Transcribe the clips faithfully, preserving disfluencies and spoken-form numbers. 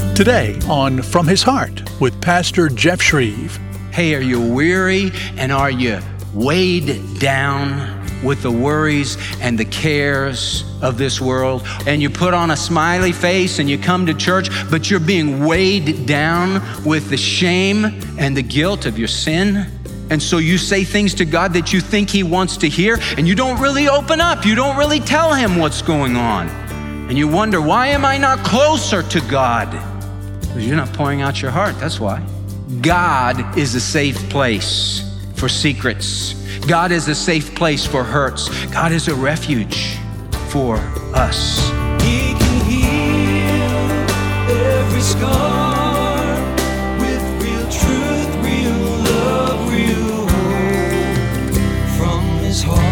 Today on From His Heart with Pastor Jeff Shreve. Hey, are you weary and are you weighed down with the worries and the cares of this world? And you put on a smiley face and you come to church, but you're being weighed down with the shame and the guilt of your sin. And so you say things to God that you think He wants to hear, and you don't really open up. You don't really tell Him what's going on. And you wonder, why am I not closer to God? Because you're not pouring out your heart, that's why. God is a safe place for secrets. God is a safe place for hurts. God is a refuge for us. He can heal every scar with real truth, real love, real hope from His heart.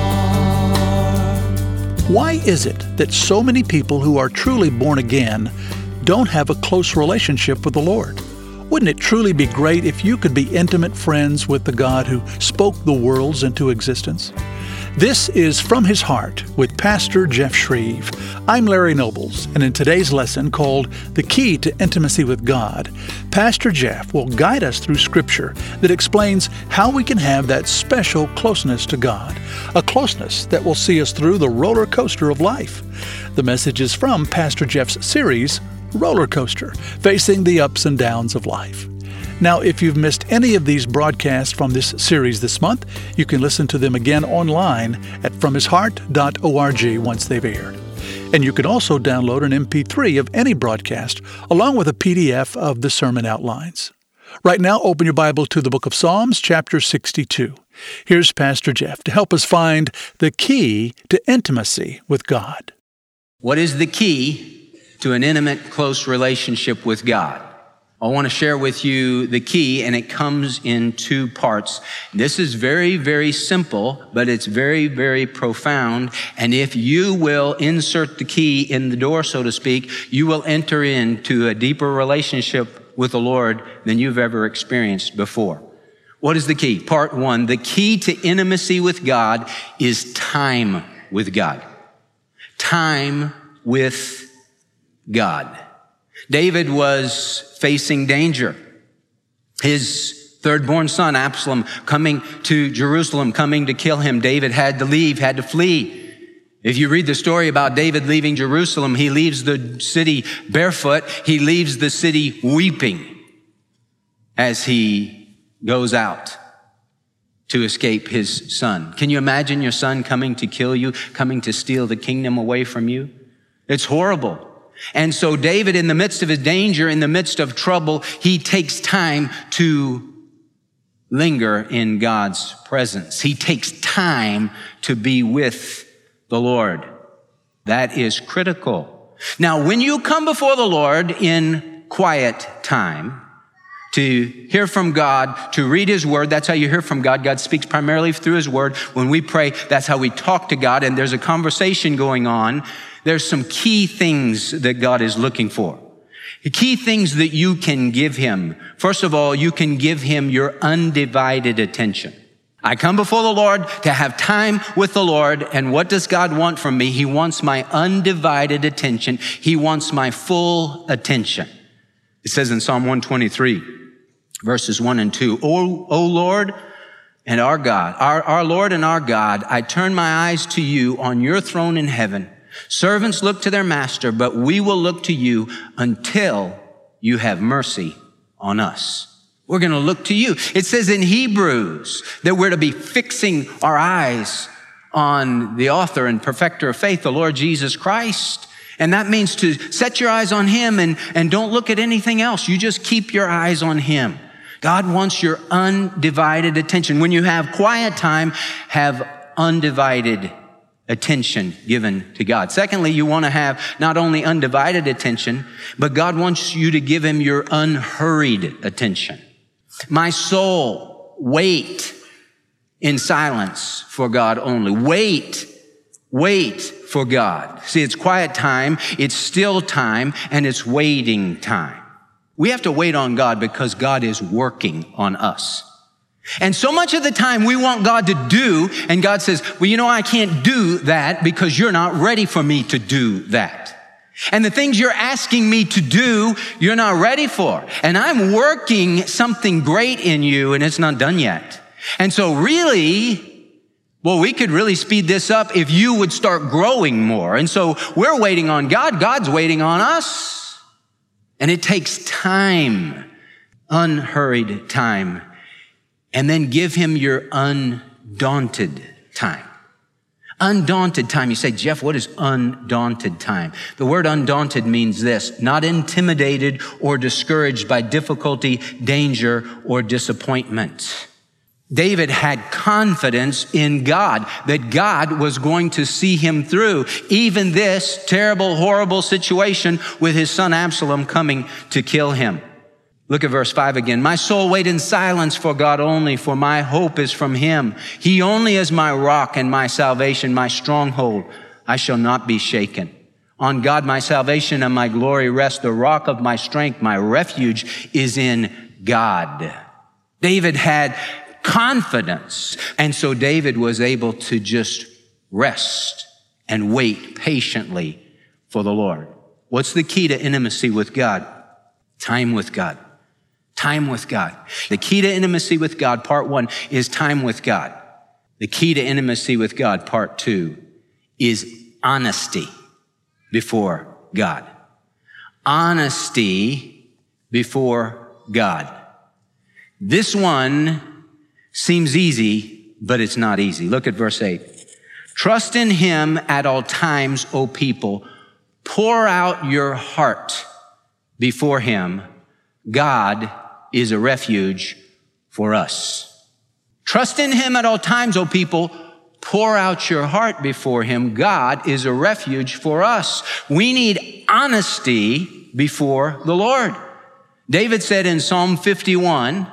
Why is it that so many people who are truly born again don't have a close relationship with the Lord? Wouldn't it truly be great if you could be intimate friends with the God who spoke the worlds into existence? This is From His Heart with Pastor Jeff Shreve. I'm Larry Nobles, and in today's lesson called The Key to Intimacy with God, Pastor Jeff will guide us through Scripture that explains how we can have that special closeness to God, a closeness that will see us through the roller coaster of life. The message is from Pastor Jeff's series, Roller Coaster, facing the ups and downs of life. Now, if you've missed any of these broadcasts from this series this month, you can listen to them again online at from his heart dot org once they've aired. And you can also download an M P three of any broadcast, along with a P D F of the sermon outlines. Right now, open your Bible to the book of Psalms, chapter sixty-two. Here's Pastor Jeff to help us find the key to intimacy with God. What is the key to an intimate, close relationship with God? I want to share with you the key, and it comes in two parts. This is very, very simple, but it's very, very profound. And if you will insert the key in the door, so to speak, you will enter into a deeper relationship with the Lord than you've ever experienced before. What is the key? Part one, the key to intimacy with God is time with God. Time with God. David was facing danger. His third-born son, Absalom, coming to Jerusalem, coming to kill him. David had to leave, had to flee. If you read the story about David leaving Jerusalem, he leaves the city barefoot. He leaves the city weeping as he goes out to escape his son. Can you imagine your son coming to kill you, coming to steal the kingdom away from you? It's horrible. And so David, in the midst of his danger, in the midst of trouble, he takes time to linger in God's presence. He takes time to be with the Lord. That is critical. Now, when you come before the Lord in quiet time to hear from God, to read His Word, that's how you hear from God. God speaks primarily through His Word. When we pray, that's how we talk to God, and there's a conversation going on. There's some key things that God is looking for. The key things that you can give Him. First of all, you can give Him your undivided attention. I come before the Lord to have time with the Lord, and what does God want from me? He wants my undivided attention. He wants my full attention. It says in Psalm one twenty-three, verses one and two, O, o Lord and our God, our, our Lord and our God, I turn my eyes to you on your throne in heaven. Servants look to their master, but we will look to you until you have mercy on us. We're going to look to you. It says in Hebrews that we're to be fixing our eyes on the author and perfecter of faith, the Lord Jesus Christ. And that means to set your eyes on Him and, and don't look at anything else. You just keep your eyes on Him. God wants your undivided attention. When you have quiet time, have undivided attention given to God. Secondly, you want to have not only undivided attention, but God wants you to give Him your unhurried attention. My soul, wait in silence for God only. Wait, wait for God. See, it's quiet time, it's still time, and it's waiting time. We have to wait on God because God is working on us. And so much of the time we want God to do, and God says, well, you know, I can't do that because you're not ready for me to do that. And the things you're asking me to do, you're not ready for. And I'm working something great in you, and it's not done yet. And so really, well, we could really speed this up if you would start growing more. And so we're waiting on God. God's waiting on us. And it takes time, unhurried time. And then give him your undaunted time. Undaunted time. You say, Jeff, what is undaunted time? The word undaunted means this: not intimidated or discouraged by difficulty, danger, or disappointment. David had confidence in God, that God was going to see him through even this terrible, horrible situation with his son Absalom coming to kill him. Look at verse five again. My soul wait in silence for God only, for my hope is from him. He only is my rock and my salvation, my stronghold. I shall not be shaken. On God, my salvation and my glory rest. The rock of my strength, my refuge is in God. David had confidence. And so David was able to just rest and wait patiently for the Lord. What's the key to intimacy with God? Time with God. Time with God. The key to intimacy with God, part one, is time with God. The key to intimacy with God, part two, is honesty before God. Honesty before God. This one seems easy, but it's not easy. Look at verse eight. Trust in him at all times, O people. Pour out your heart before him. God is a refuge for us. Trust in him at all times, O people. Pour out your heart before him. God is a refuge for us. We need honesty before the Lord. David said in Psalm fifty-one,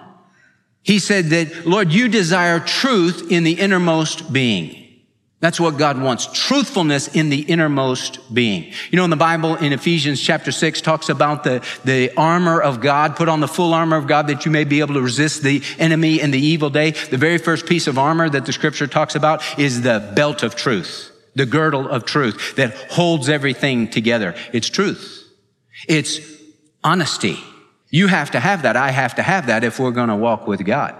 he said that, Lord, you desire truth in the innermost being. That's what God wants. Truthfulness in the innermost being. You know, in the Bible, in Ephesians chapter six, talks about the, the armor of God. Put on the full armor of God that you may be able to resist the enemy in the evil day. The very first piece of armor that the scripture talks about is the belt of truth, the girdle of truth that holds everything together. It's truth. It's honesty. You have to have that. I have to have that if we're going to walk with God.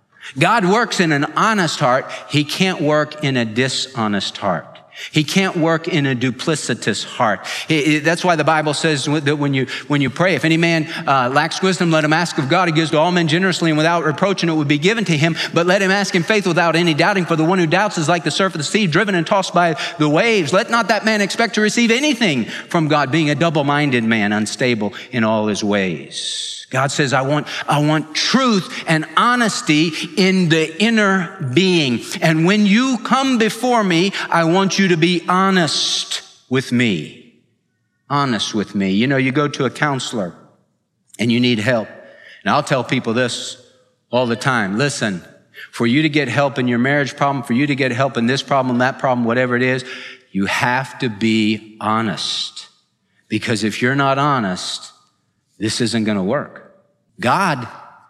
God works in an honest heart. He can't work in a dishonest heart. He can't work in a duplicitous heart. He, that's why the Bible says that when you, when you pray, if any man uh, lacks wisdom, let him ask of God. He gives to all men generously and without reproach, and it will be given to him. But let him ask in faith without any doubting. For the one who doubts is like the surf of the sea, driven and tossed by the waves. Let not that man expect to receive anything from God, being a double-minded man, unstable in all his ways. God says, I want, I want truth and honesty in the inner being. And when you come before me, I want you to be honest with me. Honest with me. You know, you go to a counselor and you need help. And I'll tell people this all the time. Listen, for you to get help in your marriage problem, for you to get help in this problem, that problem, whatever it is, you have to be honest. Because if you're not honest, this isn't going to work. God,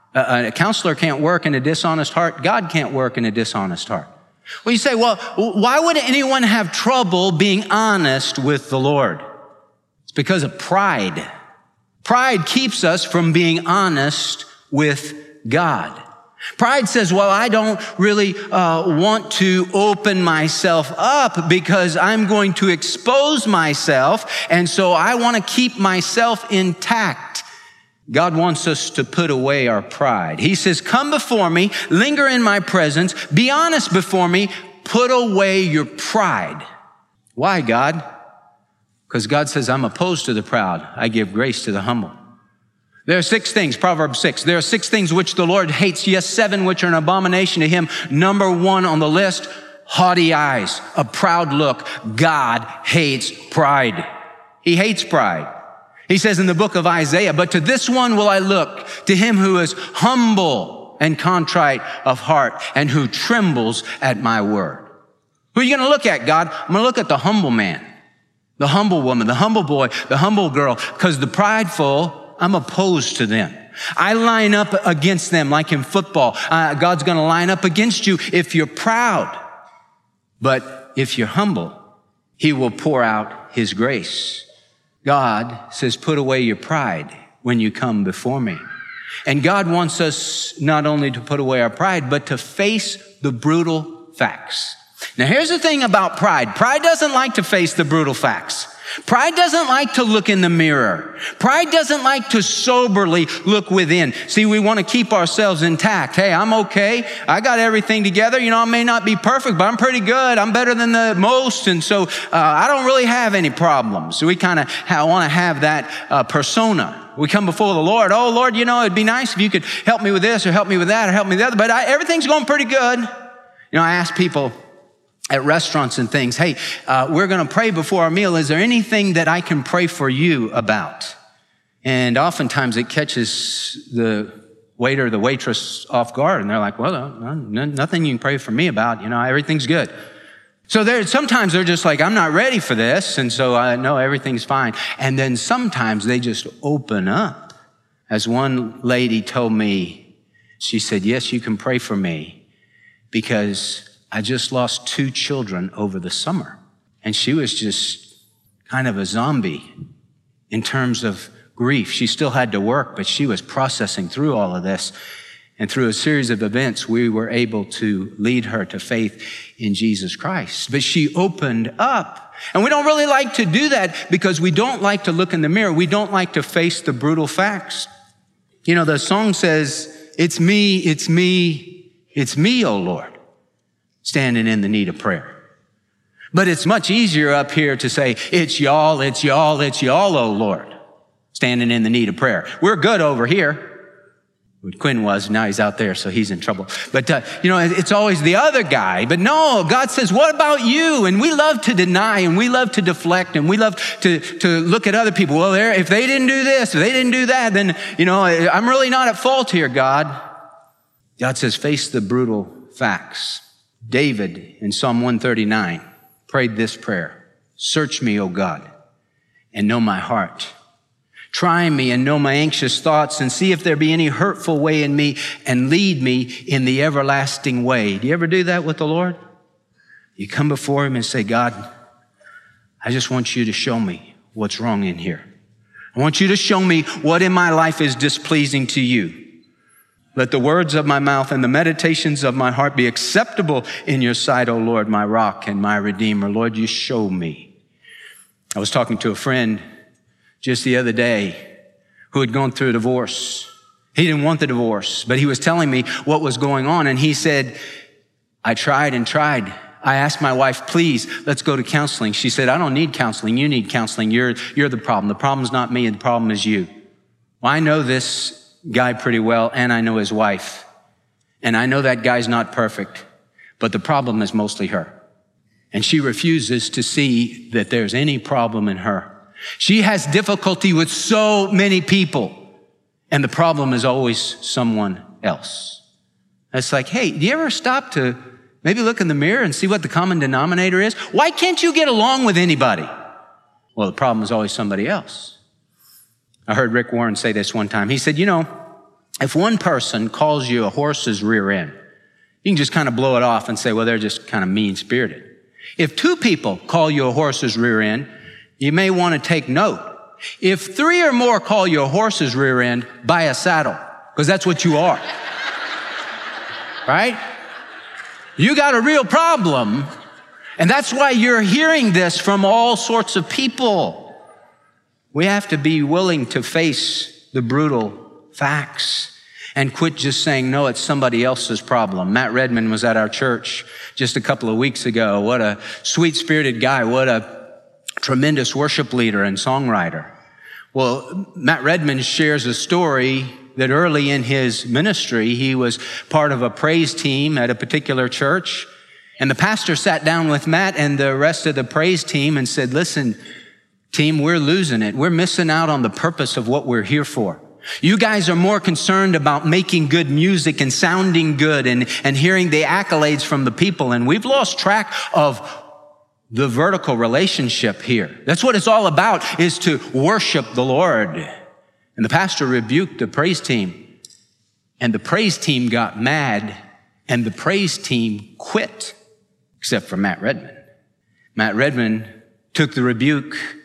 a counselor can't work in a dishonest heart. God can't work in a dishonest heart. Well, you say, well, why would anyone have trouble being honest with the Lord? It's because of pride. Pride keeps us from being honest with God. Pride says, well, I don't really uh, want to open myself up because I'm going to expose myself, and so I want to keep myself intact. God wants us to put away our pride. He says, come before me, linger in my presence, be honest before me, put away your pride. Why, God? Because God says, I'm opposed to the proud. I give grace to the humble. There are six things, Proverbs six. There are six things which the Lord hates. Yes, seven which are an abomination to him. Number one on the list, haughty eyes, a proud look. God hates pride. He hates pride. He says in the book of Isaiah, but to this one will I look, to him who is humble and contrite of heart and who trembles at my word. Who are you going to look at, God? I'm going to look at the humble man, the humble woman, the humble boy, the humble girl, because the prideful, I'm opposed to them. I line up against them like in football. Uh, God's going to line up against you if you're proud. But if you're humble, he will pour out his grace. God says, put away your pride when you come before me. And God wants us not only to put away our pride, but to face the brutal facts. Now, here's the thing about pride. Pride doesn't like to face the brutal facts. Pride doesn't like to look in the mirror. Pride doesn't like to soberly look within. See, we want to keep ourselves intact. Hey, I'm okay. I got everything together. You know, I may not be perfect, but I'm pretty good. I'm better than the most. And so uh, I don't really have any problems. So we kind of ha- want to have that uh, persona. We come before the Lord. Oh, Lord, you know, it'd be nice if you could help me with this or help me with that or help me with the other. But I, everything's going pretty good. You know, I ask people at restaurants and things, hey, uh, we're going to pray before our meal. Is there anything that I can pray for you about? And oftentimes it catches the waiter, the waitress off guard. And they're like, well, uh, nothing you can pray for me about. You know, everything's good. So there, sometimes they're just like, I'm not ready for this. And so I know everything's fine. And then sometimes they just open up. As one lady told me, she said, yes, you can pray for me because I just lost two children over the summer. And she was just kind of a zombie in terms of grief. She still had to work, but she was processing through all of this. And through a series of events, we were able to lead her to faith in Jesus Christ. But she opened up. And we don't really like to do that because we don't like to look in the mirror. We don't like to face the brutal facts. You know, the song says, it's me, it's me, it's me, oh Lord, standing in the need of prayer. But it's much easier up here to say, it's y'all, it's y'all, it's y'all, oh Lord, standing in the need of prayer. We're good over here. What Quinn was, now he's out there, so he's in trouble. But, uh, you know, it's always the other guy. But no, God says, what about you? And we love to deny, and we love to deflect, and we love to, to look at other people. Well, if they didn't do this, if they didn't do that, then, you know, I'm really not at fault here, God. God says, face the brutal facts. David in Psalm one thirty-nine prayed this prayer. Search me, O God, and know my heart. Try me and know my anxious thoughts and see if there be any hurtful way in me and lead me in the everlasting way. Do you ever do that with the Lord? You come before him and say, God, I just want you to show me what's wrong in here. I want you to show me what in my life is displeasing to you. Let the words of my mouth and the meditations of my heart be acceptable in your sight, O Lord, my rock and my redeemer. Lord, you show me. I was talking to a friend just the other day who had gone through a divorce. He didn't want the divorce, but he was telling me what was going on. And he said, I tried and tried. I asked my wife, please, let's go to counseling. She said, I don't need counseling. You need counseling. You're, you're the problem. The problem's not me. The problem is you. Well, I know this guy pretty well, and I know his wife. And I know that guy's not perfect, but the problem is mostly her. And she refuses to see that there's any problem in her. She has difficulty with so many people, and the problem is always someone else. It's like, hey, do you ever stop to maybe look in the mirror and see what the common denominator is? Why can't you get along with anybody? Well, the problem is always somebody else. I heard Rick Warren say this one time. He said, you know, if one person calls you a horse's rear end, you can just kind of blow it off and say, well, they're just kind of mean-spirited. If two people call you a horse's rear end, you may want to take note. If three or more call you a horse's rear end, buy a saddle, because that's what you are. Right? You got a real problem, and that's why you're hearing this from all sorts of people. We have to be willing to face the brutal facts and quit just saying, no, it's somebody else's problem. Matt Redman was at our church just a couple of weeks ago. What a sweet-spirited guy. What a tremendous worship leader and songwriter. Well, Matt Redman shares a story that early in his ministry, he was part of a praise team at a particular church. And the pastor sat down with Matt and the rest of the praise team and said, listen, team, we're losing it. We're missing out on the purpose of what we're here for. You guys are more concerned about making good music and sounding good and, and hearing the accolades from the people. And we've lost track of the vertical relationship here. That's what it's all about, is to worship the Lord. And the pastor rebuked the praise team. And the praise team got mad. And the praise team quit, except for Matt Redman. Matt Redman took the rebuke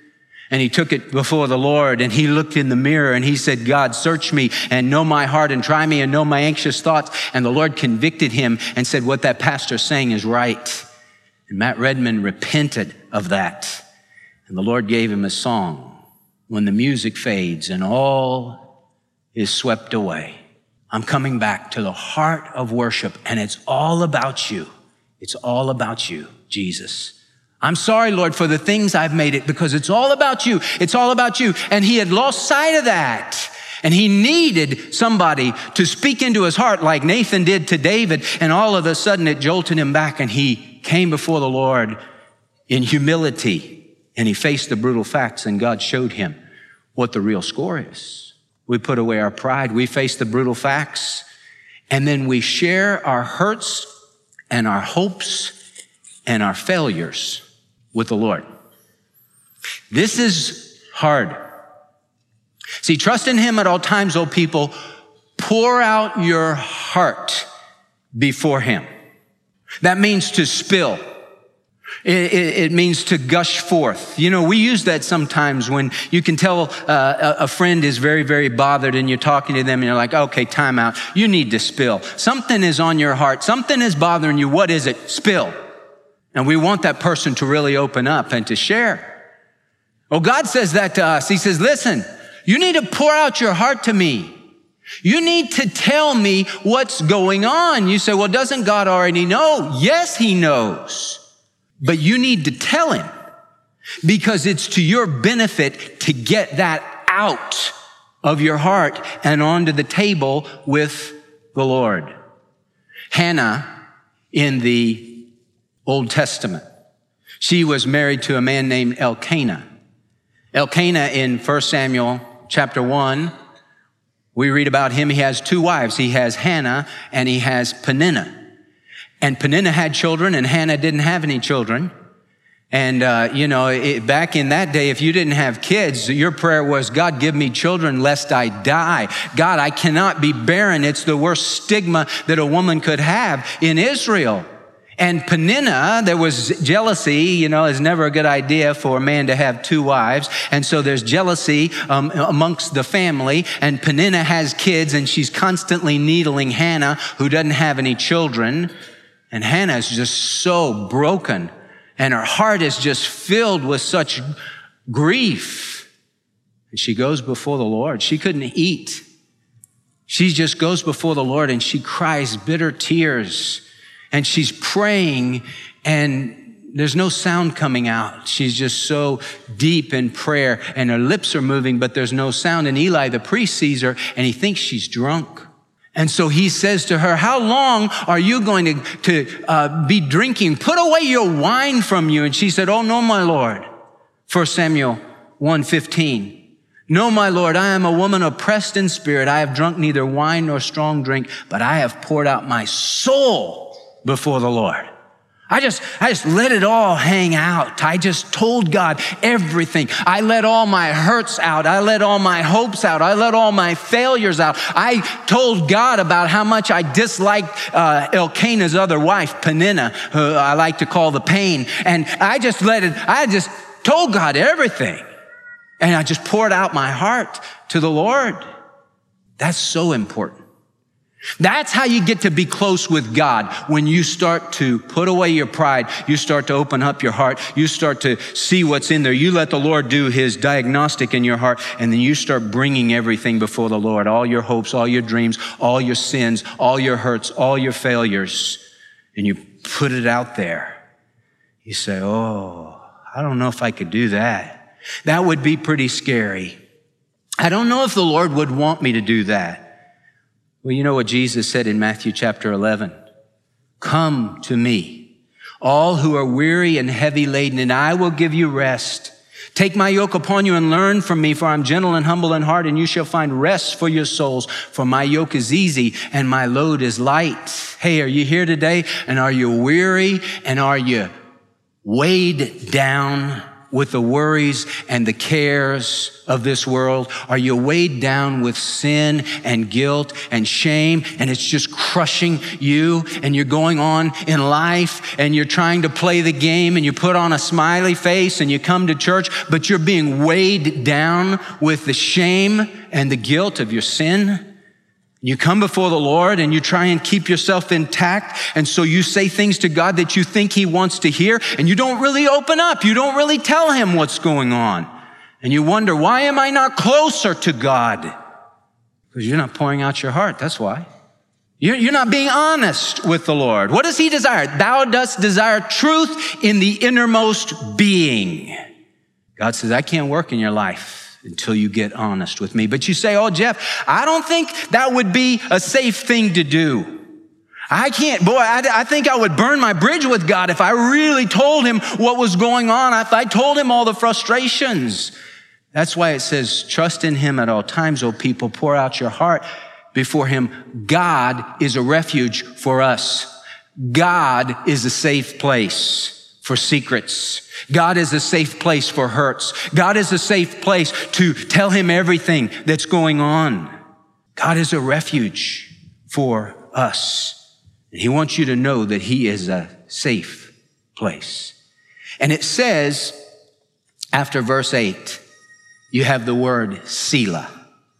And he took it before the Lord, and he looked in the mirror and he said, God, search me and know my heart and try me and know my anxious thoughts. And the Lord convicted him and said, what that pastor's saying is right. And Matt Redman repented of that. And the Lord gave him a song, When the Music Fades and All is Swept Away. I'm coming back to the heart of worship, and it's all about you. It's all about you, Jesus. I'm sorry, Lord, for the things I've made it, because it's all about you. It's all about you. And he had lost sight of that. And he needed somebody to speak into his heart like Nathan did to David. And all of a sudden it jolted him back, and he came before the Lord in humility, and he faced the brutal facts, and God showed him what the real score is. We put away our pride. We face the brutal facts, and then we share our hurts and our hopes and our failures with the Lord. This is hard. See, trust in him at all times, O people. Pour out your heart before him. That means to spill. It, it, it means to gush forth. You know, we use that sometimes when you can tell uh, a, a friend is very, very bothered, and you're talking to them and you're like, okay, time out. You need to spill. Something is on your heart. Something is bothering you. What is it? Spill. And we want that person to really open up and to share. Well, God says that to us. He says, listen, you need to pour out your heart to me. You need to tell me what's going on. You say, well, doesn't God already know? Yes, he knows. But you need to tell him, because it's to your benefit to get that out of your heart and onto the table with the Lord. Hannah in the Old Testament, she was married to a man named Elkanah. Elkanah in First Samuel chapter one, we read about him. He has two wives. He has Hannah and he has Peninnah. And Peninnah had children, and Hannah didn't have any children. And, uh, you know, it, back in that day, if you didn't have kids, your prayer was, God, give me children lest I die. God, I cannot be barren. It's the worst stigma that a woman could have in Israel. And Peninnah, there was jealousy. You know, it's never a good idea for a man to have two wives. And so there's jealousy um, amongst the family. And Peninnah has kids, and she's constantly needling Hannah, who doesn't have any children. And Hannah is just so broken, and her heart is just filled with such grief. And she goes before the Lord. She couldn't eat. She just goes before the Lord, and she cries bitter tears, and she's praying, and there's no sound coming out. She's just so deep in prayer, and her lips are moving, but there's no sound. And Eli, the priest, sees her, and he thinks she's drunk. And so he says to her, how long are you going to, to uh, be drinking? Put away your wine from you. And she said, oh, no, my Lord. First Samuel one fifteen. No, my Lord, I am a woman oppressed in spirit. I have drunk neither wine nor strong drink, but I have poured out my soul before the Lord. I just, I just let it all hang out. I just told God everything. I let all my hurts out. I let all my hopes out. I let all my failures out. I told God about how much I disliked uh, Elkanah's other wife, Peninnah, who I like to call the pain. And I just let it, I just told God everything. And I just poured out my heart to the Lord. That's so important. That's how you get to be close with God. When you start to put away your pride, you start to open up your heart, you start to see what's in there. You let the Lord do his diagnostic in your heart, and then you start bringing everything before the Lord. All your hopes, all your dreams, all your sins, all your hurts, all your failures, and you put it out there. You say, oh, I don't know if I could do that. That would be pretty scary. I don't know if the Lord would want me to do that. Well, you know what Jesus said in Matthew chapter eleven? Come to me, all who are weary and heavy laden, and I will give you rest. Take my yoke upon you and learn from me, for I'm gentle and humble in heart, and you shall find rest for your souls. For my yoke is easy and my load is light. Hey, are you here today? And are you weary? And are you weighed down with the worries and the cares of this world? Are you weighed down with sin and guilt and shame, and it's just crushing you, and you're going on in life and you're trying to play the game and you put on a smiley face and you come to church, but you're being weighed down with the shame and the guilt of your sin? You come before the Lord and you try and keep yourself intact. And so you say things to God that you think he wants to hear, and you don't really open up. You don't really tell him what's going on. And you wonder, why am I not closer to God? Because you're not pouring out your heart. That's why. You're, you're not being honest with the Lord. What does he desire? Thou dost desire truth in the innermost being. God says, I can't work in your life until you get honest with me. But you say, oh, Jeff, I don't think that would be a safe thing to do. I can't, boy, I, I think I would burn my bridge with God if I really told him what was going on, if I told him all the frustrations. That's why it says, trust in him at all times, O people, pour out your heart before him. God is a refuge for us. God is a safe place for secrets. God is a safe place for hurts. God is a safe place to tell him everything that's going on. God is a refuge for us. And he wants you to know that he is a safe place. And it says, after verse eight, you have the word Selah.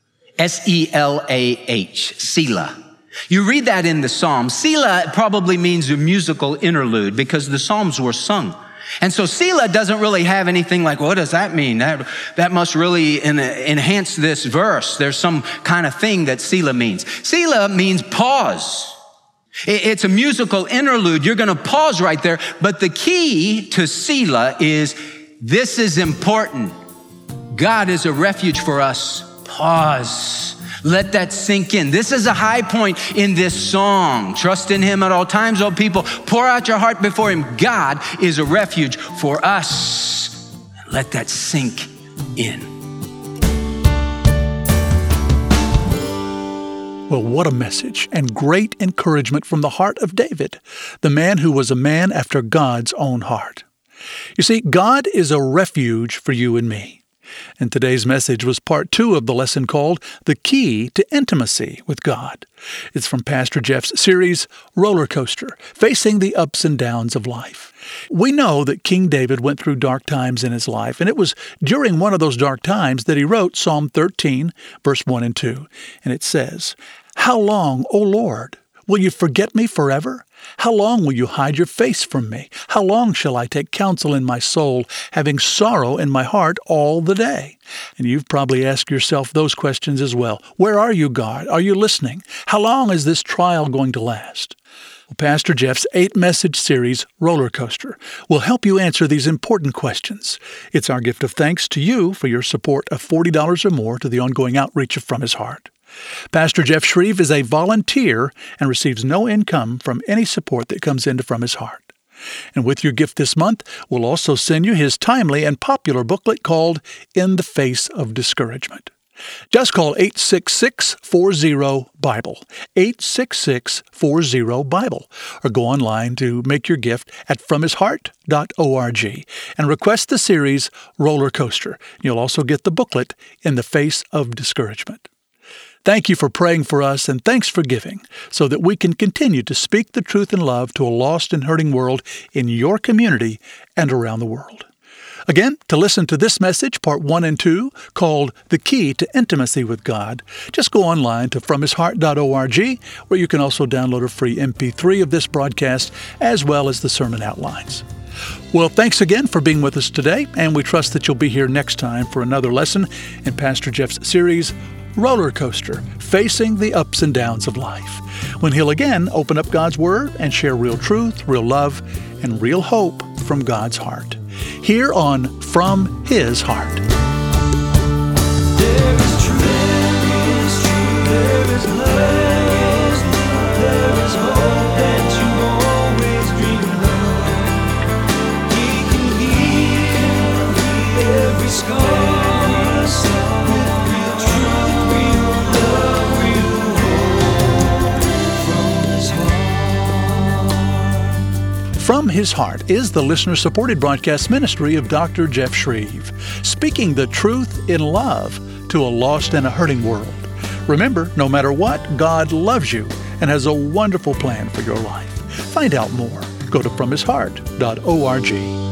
S E L A H, Selah. You read that in the Psalms. Selah probably means a musical interlude because the Psalms were sung. And so Selah doesn't really have anything like, what does that mean? That, that must really en- enhance this verse. There's some kind of thing that Selah means. Selah means pause. It, it's a musical interlude. You're going to pause right there. But the key to Selah is, this is important. God is a refuge for us. Pause. Let that sink in. This is a high point in this song. Trust in him at all times, O people. Pour out your heart before him. God is a refuge for us. Let that sink in. Well, what a message and great encouragement from the heart of David, the man who was a man after God's own heart. You see, God is a refuge for you and me. And today's message was part two of the lesson called The Key to Intimacy with God. It's from Pastor Jeff's series, Roller Coaster, Facing the Ups and Downs of Life. We know that King David went through dark times in his life, and it was during one of those dark times that he wrote Psalm thirteen, verse one and two. And it says, How long, O Lord, will you forget me forever? How long will you hide your face from me? How long shall I take counsel in my soul, having sorrow in my heart all the day? And you've probably asked yourself those questions as well. Where are you, God? Are you listening? How long is this trial going to last? Well, Pastor Jeff's eight-message series, Roller Coaster, will help you answer these important questions. It's our gift of thanks to you for your support of forty dollars or more to the ongoing outreach of From His Heart. Pastor Jeff Shreve is a volunteer and receives no income from any support that comes into From His Heart. And with your gift this month, we'll also send you his timely and popular booklet called In the Face of Discouragement. Just call eight six six, four zero, BIBLE, eight six six, four zero, BIBLE, or go online to make your gift at from his heart dot org and request the series Roller Coaster. You'll also get the booklet In the Face of Discouragement. Thank you for praying for us, and thanks for giving, so that we can continue to speak the truth in love to a lost and hurting world in your community and around the world. Again, to listen to this message, part one and two, called The Key to Intimacy with God, just go online to from his heart dot org, where you can also download a free M P three of this broadcast, as well as the sermon outlines. Well, thanks again for being with us today, and we trust that you'll be here next time for another lesson in Pastor Jeff's series, Roller Coaster, Facing the Ups and Downs of Life, when he'll again open up God's Word and share real truth, real love, and real hope from God's heart. Here on From His Heart. There is truth, there is truth, there is love, there is hope that you always dreamed of. He can heal every scar. From From His Heart is the listener-supported broadcast ministry of Doctor Jeff Shreve, speaking the truth in love to a lost and a hurting world. Remember, no matter what, God loves you and has a wonderful plan for your life. Find out more. Go to from his heart dot org.